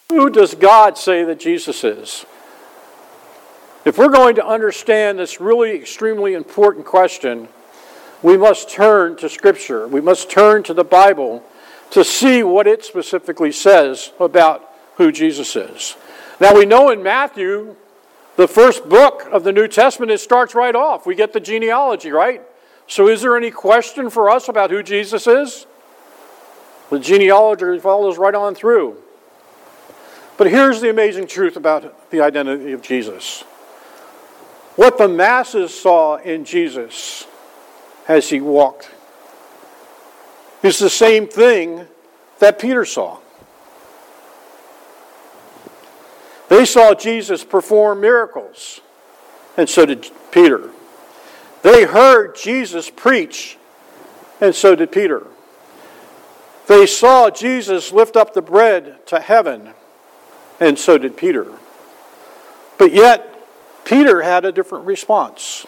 Who does God say that Jesus is? If we're going to understand this really extremely important question, we must turn to Scripture. We must turn to the Bible to see what it specifically says about who Jesus is. Now we know in Matthew, the first book of the New Testament, it starts right off. We get the genealogy, right? So is there any question for us about who Jesus is? The genealogy follows right on through. But here's the amazing truth about the identity of Jesus. What the masses saw in Jesus as he walked is the same thing that Peter saw. They saw Jesus perform miracles, and so did Peter. They heard Jesus preach, and so did Peter. They saw Jesus lift up the bread to heaven, and so did Peter. But yet, Peter had a different response.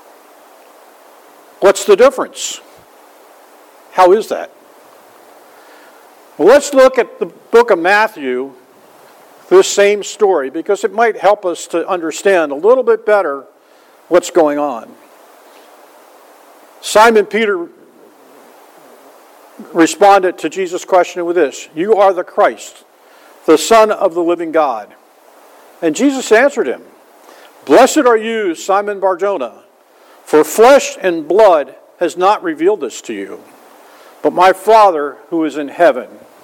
What's the difference? How is that? Well, let's look at the book of Matthew, this same story, because it might help us to understand a little bit better what's going on. Simon Peter responded to Jesus' question with this: "You are the Christ, the Son of the living God." And Jesus answered him, "Blessed are you, Simon Bar-Jonah, for flesh and blood has not revealed this to you, but my Father who is in heaven."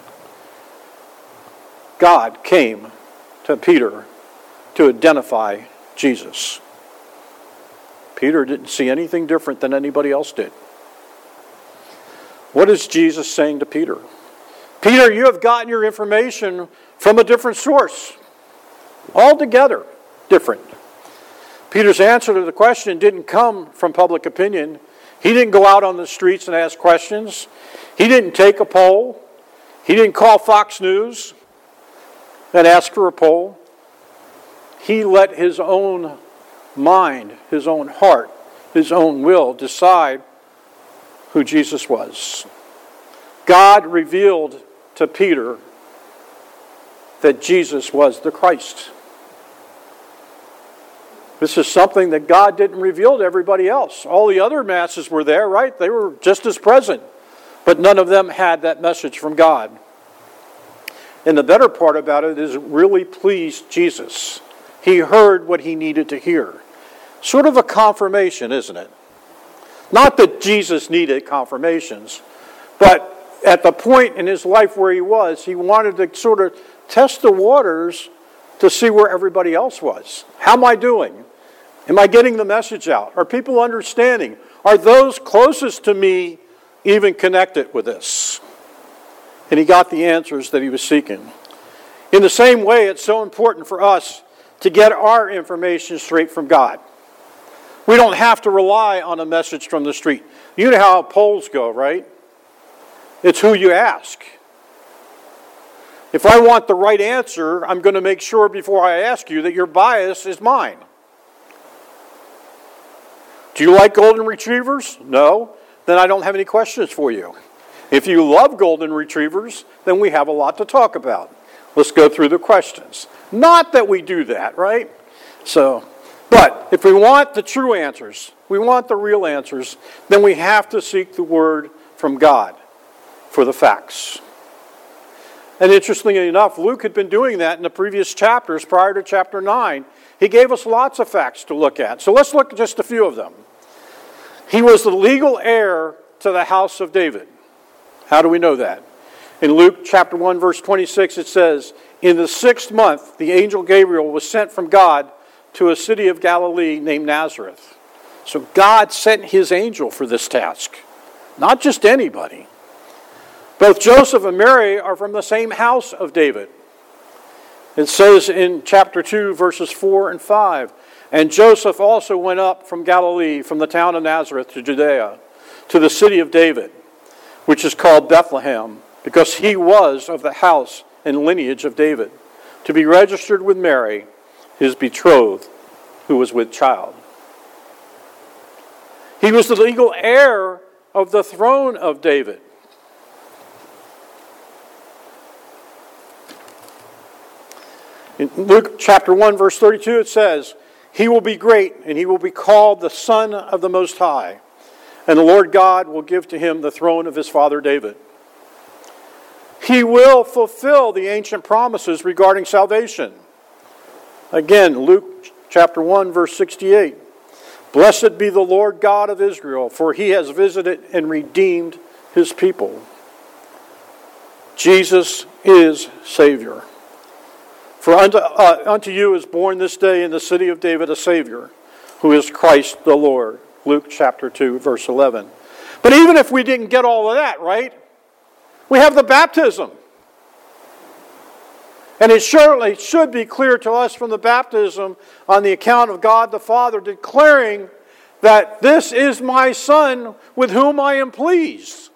God came to Peter to identify Jesus. Peter didn't see anything different than anybody else did. What is Jesus saying to Peter? Peter, you have gotten your information from a different source. Altogether different. Peter's answer to the question didn't come from public opinion. He didn't go out on the streets and ask questions. He didn't take a poll. He didn't call Fox News and ask for a poll. He let his own mind, his own heart, his own will decide who Jesus was. God revealed to Peter that Jesus was the Christ. This is something that God didn't reveal to everybody else. All the other masses were there, right? They were just as present. But none of them had that message from God. And the better part about it is it really pleased Jesus. He heard what he needed to hear. Sort of a confirmation, isn't it? Not that Jesus needed confirmations, but at the point in his life where he wanted to sort of test the waters to see where everybody else was. How am I doing? Am I getting the message out? Are people understanding? Are those closest to me even connected with this? And he got the answers that he was seeking. In the same way, it's so important for us to get our information straight from God. We don't have to rely on a message from the street. You know how polls go, right? It's who you ask. If I want the right answer, I'm going to make sure before I ask you that your bias is mine. Do you like golden retrievers? No? Then I don't have any questions for you. If you love golden retrievers, then we have a lot to talk about. Let's go through the questions. Not that we do that, right? But if we want the true answers, we want the real answers, then we have to seek the word from God for the facts. And interestingly enough, Luke had been doing that in the previous chapters prior to chapter 9. He gave us lots of facts to look at. So let's look at just a few of them. He was the legal heir to the house of David. How do we know that? In Luke chapter 1, verse 26, it says, "In the 6th month, the angel Gabriel was sent from God to a city of Galilee named Nazareth." So God sent his angel for this task. Not just anybody. Both Joseph and Mary are from the same house of David. It says in chapter 2, verses 4 and 5, "And Joseph also went up from Galilee, from the town of Nazareth to Judea, to the city of David, which is called Bethlehem, because he was of the house and lineage of David, to be registered with Mary, his betrothed, who was with child." He was the legal heir of the throne of David. In Luke chapter 1, verse 32, it says, "He will be great, and he will be called the Son of the Most High. And the Lord God will give to him the throne of his father David. He will fulfill the ancient promises regarding salvation." Again, Luke chapter 1, verse 68. "Blessed be the Lord God of Israel, for he has visited and redeemed his people." Jesus is Savior. "For unto you is born this day in the city of David a Savior, who is Christ the Lord." Luke chapter 2, verse 11. But even if we didn't get all of that, right? We have the baptism. And it surely should be clear to us from the baptism on the account of God the Father declaring that this is my Son with whom I am pleased.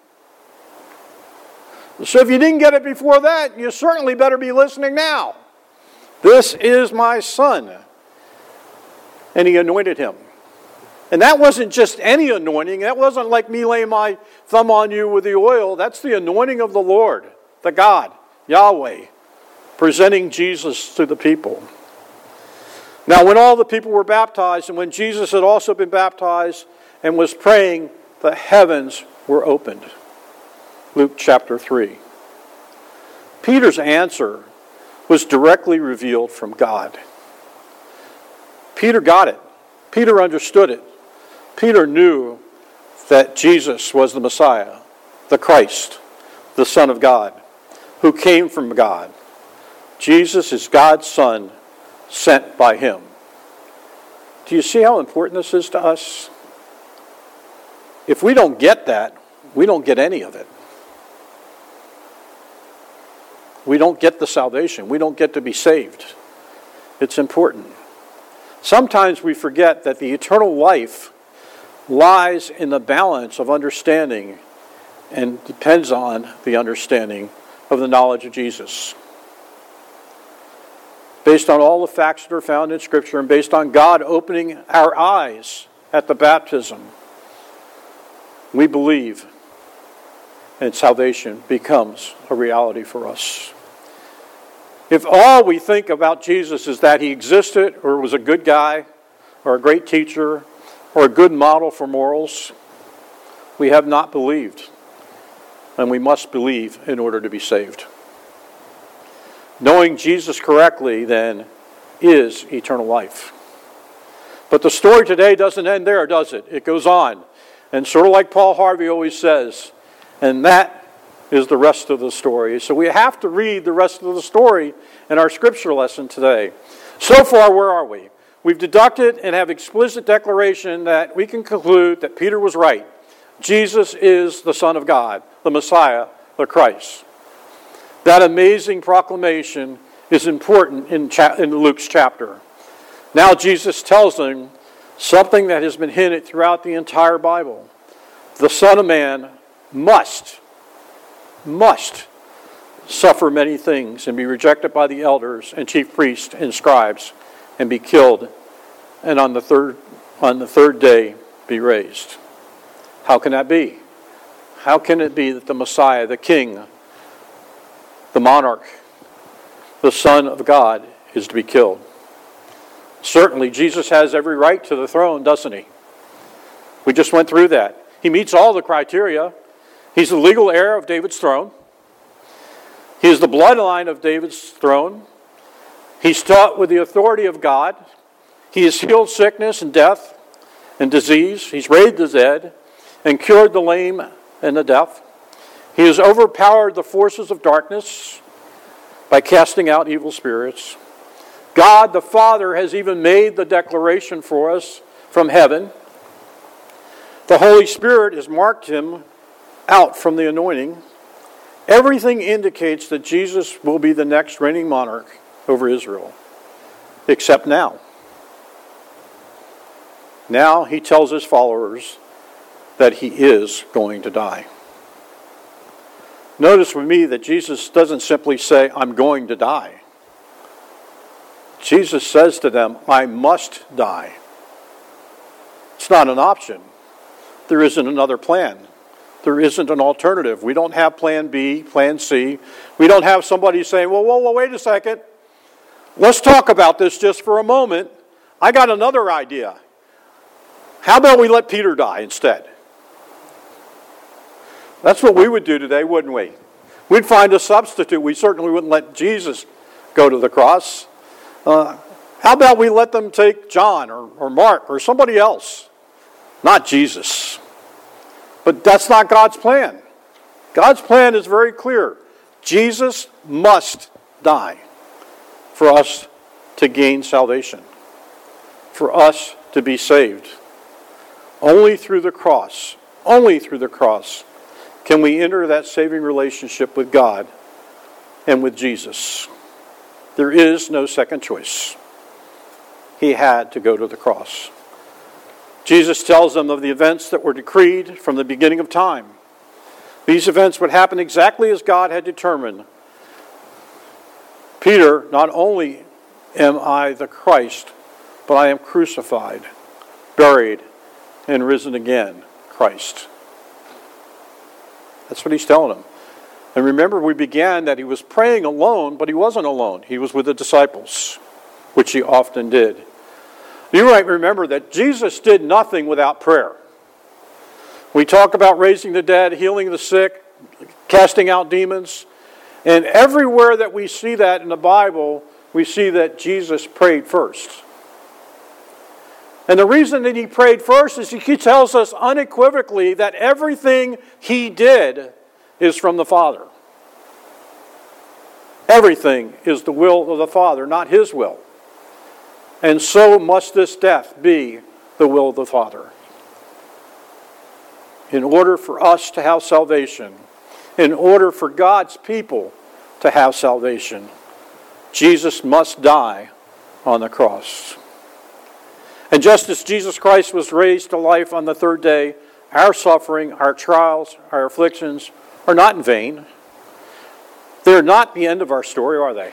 So if you didn't get it before that, you certainly better be listening now. This is my Son. And he anointed him. And that wasn't just any anointing. That wasn't like me laying my thumb on you with the oil. That's the anointing of the Lord, the God, Yahweh, presenting Jesus to the people. Now, when all the people were baptized, and when Jesus had also been baptized and was praying, the heavens were opened. Luke chapter 3. Peter's answer was directly revealed from God. Peter got it. Peter understood it. Peter knew that Jesus was the Messiah, the Christ, the Son of God, who came from God. Jesus is God's Son, sent by him. Do you see how important this is to us? If we don't get that, we don't get any of it. We don't get the salvation. We don't get to be saved. It's important. Sometimes we forget that the eternal life lies in the balance of understanding and depends on the understanding of the knowledge of Jesus. Based on all the facts that are found in Scripture and based on God opening our eyes at the baptism, we believe and salvation becomes a reality for us. If all we think about Jesus is that he existed or was a good guy or a great teacher or a good model for morals, we have not believed. And we must believe in order to be saved. Knowing Jesus correctly, then, is eternal life. But the story today doesn't end there, does it? It goes on. And sort of like Paul Harvey always says, and that is the rest of the story. So we have to read the rest of the story in our scripture lesson today. So far, where are we? We've deducted and have explicit declaration that we can conclude that Peter was right. Jesus is the Son of God, the Messiah, the Christ. That amazing proclamation is important in Luke's chapter. Now Jesus tells them something that has been hinted throughout the entire Bible. The Son of Man must suffer many things and be rejected by the elders and chief priests and scribes and be killed, and on the third day be raised. How can that be? How can it be that the Messiah, the King, the monarch, the Son of God, is to be killed? Certainly, Jesus has every right to the throne, doesn't he? We just went through that. He meets all the criteria. He's the legal heir of David's throne. He is the bloodline of David's throne. He's taught with the authority of God. He has healed sickness and death and disease. He's raised the dead and cured the lame and the deaf. He has overpowered the forces of darkness by casting out evil spirits. God the Father has even made the declaration for us from heaven. The Holy Spirit has marked him out from the anointing. Everything indicates that Jesus will be the next reigning monarch over Israel, except now. Now he tells his followers that he is going to die. Notice with me that Jesus doesn't simply say, "I'm going to die." Jesus says to them, "I must die." It's not an option. There isn't another plan. There isn't an alternative. We don't have plan B, plan C. We don't have somebody saying, well, wait a second. Let's talk about this just for a moment. I got another idea. How about we let Peter die instead? That's what we would do today, wouldn't we? We'd find a substitute. We certainly wouldn't let Jesus go to the cross. How about we let them take John or Mark or somebody else? Not Jesus. But that's not God's plan. God's plan is very clear. Jesus must die for us to gain salvation, for us to be saved. Only through the cross can we enter that saving relationship with God and with Jesus. There is no second choice. He had to go to the cross. Jesus tells them of the events that were decreed from the beginning of time. These events would happen exactly as God had determined. Peter, not only am I the Christ, but I am crucified, buried, and risen again, Christ. That's what he's telling them. And remember, we began that he was praying alone, but he wasn't alone. He was with the disciples, which he often did. You might remember that Jesus did nothing without prayer. We talk about raising the dead, healing the sick, casting out demons. And everywhere that we see that in the Bible, we see that Jesus prayed first. And the reason that he prayed first is he tells us unequivocally that everything he did is from the Father. Everything is the will of the Father, not his will. And so must this death be the will of the Father. In order for us to have salvation, in order for God's people to have salvation, Jesus must die on the cross. And just as Jesus Christ was raised to life on the third day, our suffering, our trials, our afflictions are not in vain. They're not the end of our story, are they?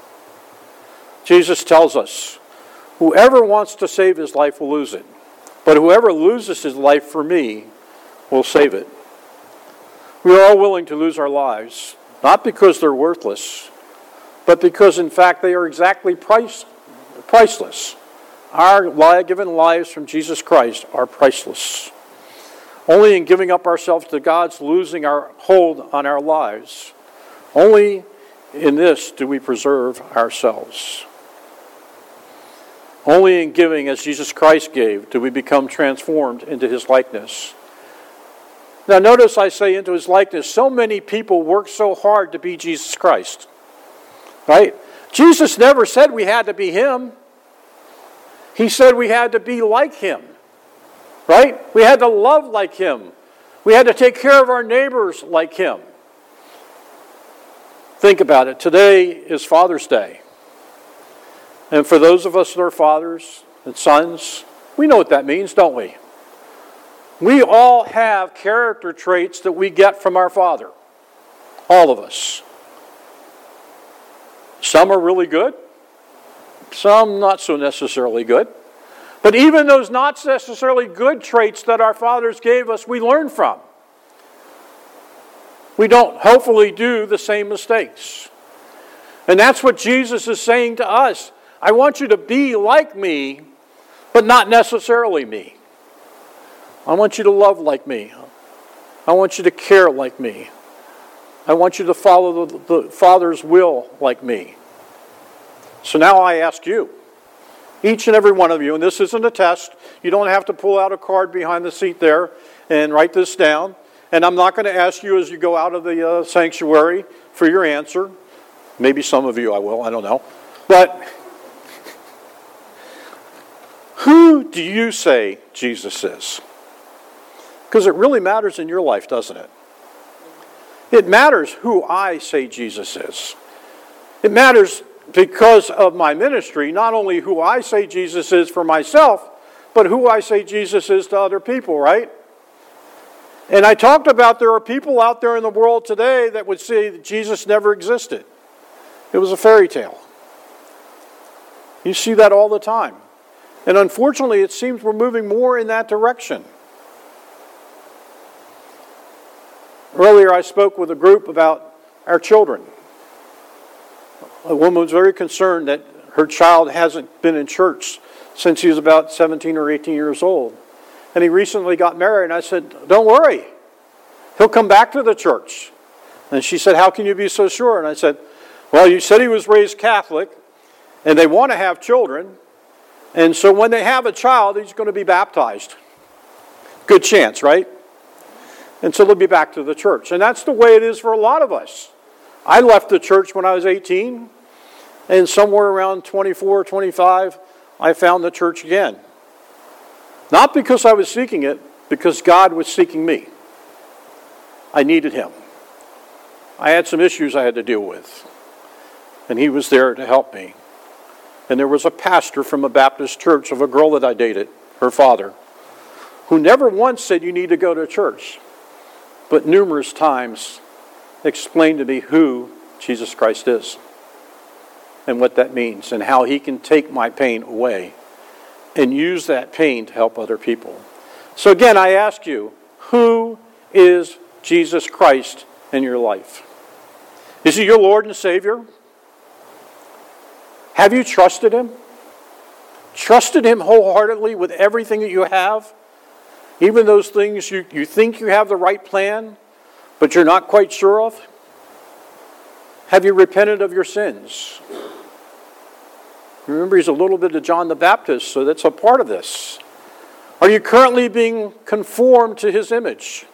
Jesus tells us, whoever wants to save his life will lose it, but whoever loses his life for me will save it. We are all willing to lose our lives, not because they're worthless, but because in fact they are exactly priceless. Our given lives from Jesus Christ are priceless. Only in giving up ourselves to God's losing our hold on our lives, only in this do we preserve ourselves. Only in giving as Jesus Christ gave do we become transformed into his likeness. Now notice I say into his likeness. So many people work so hard to be Jesus Christ. Right? Jesus never said we had to be him. He said we had to be like him. Right? We had to love like him. We had to take care of our neighbors like him. Think about it. Today is Father's Day. And for those of us that are fathers and sons, we know what that means, don't we? We all have character traits that we get from our Father. All of us. Some are really good. Some not so necessarily good. But even those not necessarily good traits that our fathers gave us, we learn from. We don't hopefully do the same mistakes. And that's what Jesus is saying to us. I want you to be like me, but not necessarily me. I want you to love like me. I want you to care like me. I want you to follow the Father's will like me. So now I ask you, each and every one of you, and this isn't a test. You don't have to pull out a card behind the seat there and write this down. And I'm not going to ask you as you go out of the sanctuary for your answer. Maybe some of you I will, I don't know. But who do you say Jesus is? Because it really matters in your life, doesn't it? It matters who I say Jesus is. It matters because of my ministry, not only who I say Jesus is for myself, but who I say Jesus is to other people, right? And I talked about there are people out there in the world today that would say that Jesus never existed. It was a fairy tale. You see that all the time. And unfortunately, it seems we're moving more in that direction. Earlier, I spoke with a group about our children. A woman was very concerned that her child hasn't been in church since he was about 17 or 18 years old. And he recently got married, and I said, don't worry. He'll come back to the church. And she said, how can you be so sure? And I said, well, you said he was raised Catholic, and they want to have children. And so when they have a child, he's going to be baptized. Good chance, right? And so they'll be back to the church. And that's the way it is for a lot of us. I left the church when I was 18, and somewhere around 24, 25, I found the church again. Not because I was seeking it, because God was seeking me. I needed Him. I had some issues I had to deal with, and He was there to help me. And there was a pastor from a Baptist church of a girl that I dated, her father, who never once said you need to go to church, but numerous times explained to me who Jesus Christ is and what that means and how He can take my pain away and use that pain to help other people. So again, I ask you, who is Jesus Christ in your life? Is He your Lord and Savior? Have you trusted Him? Trusted Him wholeheartedly with everything that you have? Even those things you think you have the right plan, but you're not quite sure of? Have you repented of your sins? Remember, he's a little bit of John the Baptist, so that's a part of this. Are you currently being conformed to His image?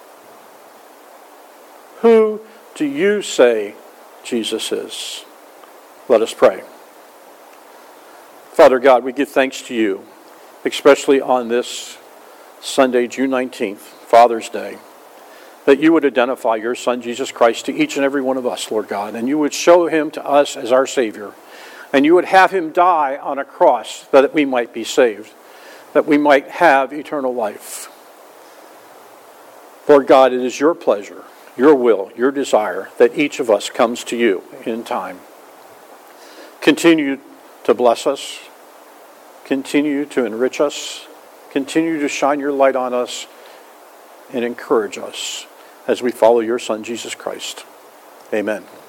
Who do you say Jesus is? Let us pray. Father God, we give thanks to You, especially on this Sunday, June 19th, Father's Day, that You would identify Your Son, Jesus Christ, to each and every one of us, Lord God, and You would show Him to us as our Savior, and You would have Him die on a cross that we might be saved, that we might have eternal life. Lord God, it is Your pleasure, Your will, Your desire that each of us comes to You in time. Continue to bless us, continue to enrich us, continue to shine Your light on us, and encourage us as we follow Your Son, Jesus Christ. Amen.